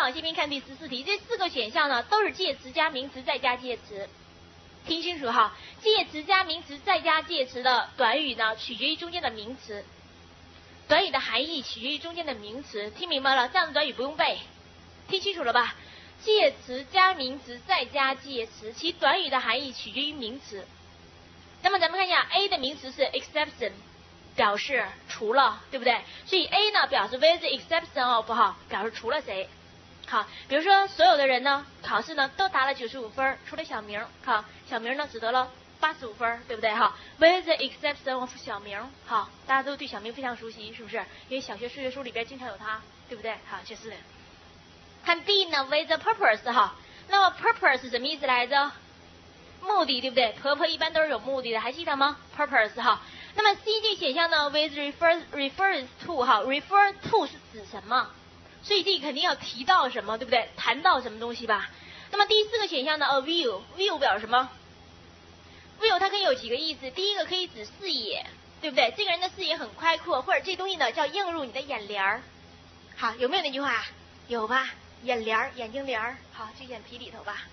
往这边看第14题，这4个选项呢都是介词加名词再加介词。听清楚哈，介词加名词再加介词的短语呢，取决于中间的名词。短语的含义取决于中间的名词，听明白了？这样的短语不用背，听清楚了吧？介词加名词再加介词，其短语的含义取决于名词。那么咱们看一下 A 的名词是 exception， 表示除了，对不对？所以 A 呢表示 with the exception of 哈，表示除了谁。好，比如说所有的人呢，考试呢都答了95分，除了小明，好，小明呢只得了85分，对不对哈 ？With the exception of 小明，好，大家都对小明非常熟悉，是不是？因为小学数学书里边经常有他，对不对？好，就是。看 B 呢 ，with the purpose 哈，那么 purpose 什么意思来着？目的，对不对？婆婆一般都是有目的的，还记得吗 ？purpose 哈。那么 C 这选项呢 ，with refers to 哈 ，refer to 是指什么？所以这肯定要提到什么，对不对？谈到什么东西吧。那么第4个选项呢 ，a view 表示什么 ？view 它可以有几个意思，第一个可以指视野，对不对？这个人的视野很开阔，或者这东西呢叫映入你的眼帘儿。好，有没有那句话？有吧？眼帘儿，眼睛帘儿，好，就眼皮里头吧。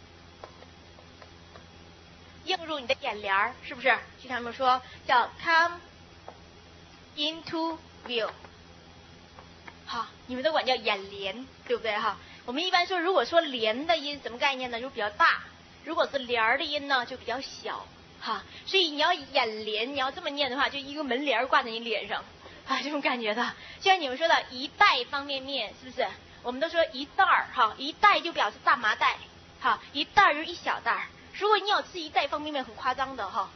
映入你的眼帘儿，是不是？就他们说叫 come into view。好，你们都管叫眼帘，对不对哈？我们一般说，如果说帘的音什么概念呢？就比较大；如果是帘儿的音呢，就比较小。哈，所以你要眼帘，你要这么念的话，就一个门帘挂在你脸上，啊，这种感觉的。就像你们说的一袋方便面，是不是？我们都说一袋儿，哈，一袋就表示大麻袋，哈，一袋儿就是一小袋儿。如果你要吃一袋方便面，很夸张的哈。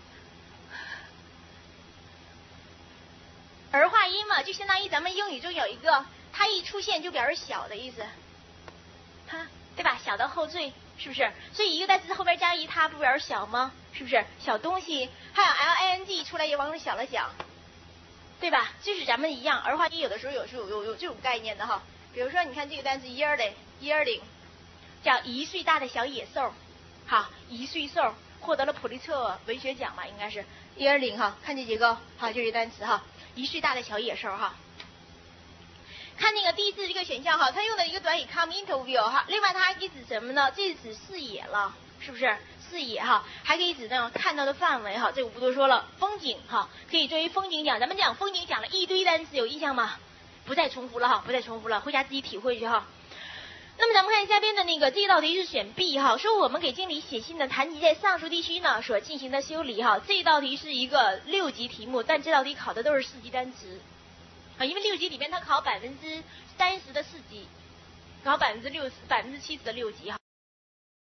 儿化音嘛，就相当于咱们英语中有一个。它一出现就表示小的意思，哈，对吧？小的后缀，是不是？所以一个单词后边加一它，不表示小吗？是不是？小东西，还有 ling 出来也往小了想，对吧？就是咱们一样，儿化音有的时候有这种概念的哈。比如说，你看这个单词 yearling，叫1岁大的小野兽，好，1岁兽获得了普利策文学奖吧，应该是 yearling 哈。看这几个，好，就是单词哈，1岁大的小野兽哈。看那个第4这个选项哈，它用的一个短语 come into view 哈，另外它还可以指什么呢？这是指视野了，是不是？视野哈，还可以指那种看到的范围哈，这我不多说了。风景哈，可以作为风景讲。咱们讲风景讲了一堆单词，有印象吗？不再重复了哈，不再重复了，回家自己体会去哈。那么咱们看下边的那个这道题是选 B 哈，说我们给经理写信的谈及在上述地区呢所进行的修理哈。这道题是一个6级题目，但这道题考的都是4级单词。啊，因为6级里面它考30%的4级，考70%的6级哈。